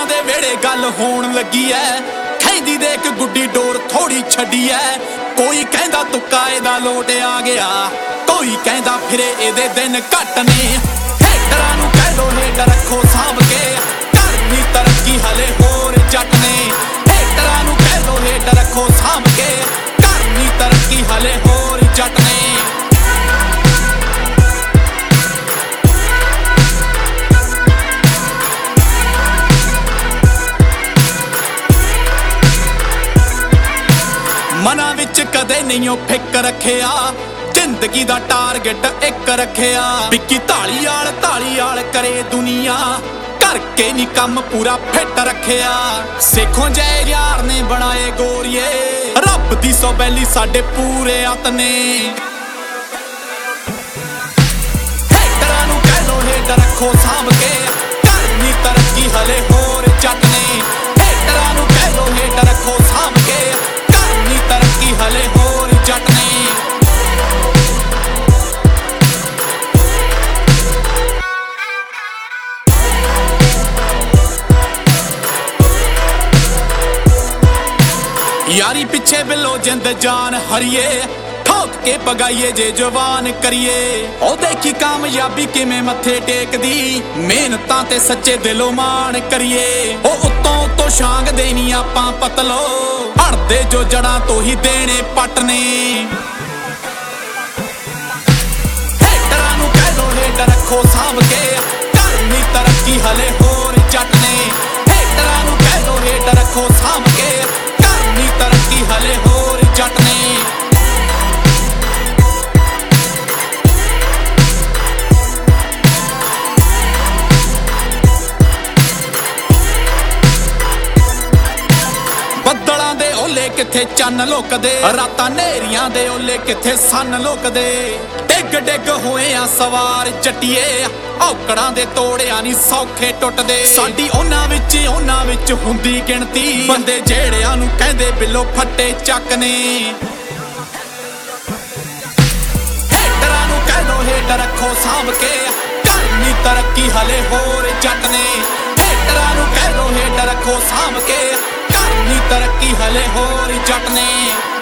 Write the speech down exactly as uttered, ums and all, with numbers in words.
ਕੁੜੀਆਂ ਦੇ ਵੇੜੇ ਗੱਲ ਹੋਣ ਲੱਗੀ ਐ, ਖੈਂਦੀ ਦੇਖ ਗੁੱਡੀ ਡੋਰ ਥੋੜੀ ਛੱਡੀ ਐ। ਕੋਈ ਕਹਿੰਦਾ ਤੁੱਕਾ ਇਹਦਾ ਲੋਟ ਆ ਗਿਆ, ਕੋਈ ਕਹਿੰਦਾ ਫਿਰੇ ਇਹਦੇ ਦਿਨ ਘੱਟ ਨੇ। ਹੇਟਰਾਂ ਨੂੰ ਕਹਿ ਦੋ ਹੇਟ ਰੱਖੋ ਸਾਂਭ ਕੇ, ਕਰਨੀ ਤਰੱਕੀ ਹਲੇ ਹੋਰ ਜੱਟ ਨੇ। ਹੇਟਰਾਂ ਨੂੰ ਕਹਿ ਦੋ ਹੇਟ ਰੱਖੋ ਸਾਂਭ ਕੇ, ਕਰਨੀ ਤਰੱਕੀ ਹਲੇ ਹੋਰ ਜੱਟ ਨੇ। ਮਨਾਂ ਵਿੱਚ ਕਦੇ ਨਹੀਂ ਉਹ ਫਿਕਰ ਰੱਖਿਆ, ਜ਼ਿੰਦਗੀ ਦਾ ਟਾਰਗੇਟ ਇੱਕ ਰੱਖਿਆ। ਵਿੱਕੀ ਢਾਲੀਵਾਲ ਢਾਲੀਵਾਲ ਕਰੇ ਦੁਨੀਆ, ਕਰਕੇ ਨੀ ਕੰਮ ਪੂਰਾ ਫਿੱਟ ਰੱਖਿਆ। ਸੇਖੋਂ ਜੈ ਯਾਰ ਨੇ ਬਣਾਏ ਗੋਰੀਏ, ਰੱਬ ਦੀ ਸੌ ਬੈਲੀ ਸਾਡੇ ਪੂਰੇ ਅੱਤ ਨੇ। ਹੇਟਰਾਂ ਨੂੰ ਕਹਿ ਦੋ ਹੇਟ ਰੱਖੋ ਸਾਂਭ ਕੇ, ਕਰਨੀ ਤਰੱਕੀ ਹਲੇ ਹੋਰ ਜੱਟ ਨੇ। ਹੇਟਰਾਂ ਨੂੰ ਕਹਿ ਦੋ ਹੇਟ ਰੱਖੋ ਸਾਂਭ ਕੇ, ਕਰਨੀ ਤਰੱਕੀ ਹਲੇ ਹੋਰ ਜੱਟ ਨੇ। ਯਾਰੀ ਪਿੱਛੇ ਬਿੱਲੋ ਜਿੰਦ ਜਾਨ ਹਰੀਏ, ਠੋਕ ਕੇ ਪਗਾਈਏ ਜੇ ਜਵਾਨ ਕਰੀਏ। ਉਹ ਦੇਖੀ ਕਾਮਯਾਬੀ ਕਿਵੇਂ ਮੱਥੇ ਟੇਕਦੀ, ਮਿਹਨਤਾਂ ਤੇ ਸੱਚੇ ਦਿਲੋਂ ਮਾਣ ਕਰੀਏ। ਉਹ ਉੱਤੋਂ ਉੱਤੋਂ ਛਾਂਗ ਦੇਣੀ ਆਪਾਂ ਪਤਲੋ, ਹੜਦੇ ਜੋ ਜੜਾਂ ਤੋਂ ਹੀ ਦੇਣੇ ਪੱਟ ਨੇ। ਹੇਟਰਾਂ ਨੂੰ ਕਹਿ ਦੋ ਹੇਟ ਰੱਖੋ ਸਾਂਭ ਕੇ, ਕਰਨੀ ਤਰੱਕੀ ਹਲੇ ਹੋਰ ਜੱਟ ਨੇ। ਹੇਟਰਾਂ ਨੂੰ ਕਹਿ ਦੋ ਹੇਟ ਰੱਖੋ ਸਾਂਭ ਕੇ, ਕਰਨੀ ਤਰੱਕੀ ਹਲੇ ਹੋਰ ਜੱਟ ਨੇ। ਬੱਦਲਾਂ ਦੇ ਓਲੇ ਕਿੱਥੇ ਚੰਨ ਲੁਕਦੇ, ਰਾਤਾਂ ਨੇਰੀਆਂ ਦੇ ਓਲੇ ਕਿੱਥੇ ਸੰਨ ਲੁਕਦੇ। ਡਿੱਗ ਡਿੱਗ ਹੋਏ ਆ ਸਵਾਰ ਜੱਟੀਏ, ਔਕੜਾਂ ਦੇ ਤੋੜਿਆ ਨੀ ਸੌਖੇ ਟੁੱਟਦੇ। ਸਾਡੀ ਉਹਨਾਂ ਵਿੱਚ ਉਹਨਾਂ ਵਿੱਚ ਹੁੰਦੀ ਗਿਣਤੀ, ਬੰਦੇ ਜਿਹੜਿਆਂ ਨੂੰ ਕਹਿੰਦੇ ਬਿੱਲੋ ਫੱਟੇ ਚੱਕ ਨੇ। ਹੇਟਰਾਂ ਨੂੰ ਕਹਿ ਦੋ ਹੇਟ ਰੱਖੋ ਸਾਂਭ ਕੇ, ਕਰਨੀ ਤਰੱਕੀ ਹਲੇ ਹੋਰ ਜੱਟ ਨੇ। ਹੇਟਰਾਂ ਨੂੰ ਕਹਿ ਦੋ ਹੇਟ ਰੱਖੋ ਸਾਂਭ ਕੇ, ਕਰਨੀ ਤਰੱਕੀ ਹਲੇ ਹੋਰ ਜੱਟ ਨੇ।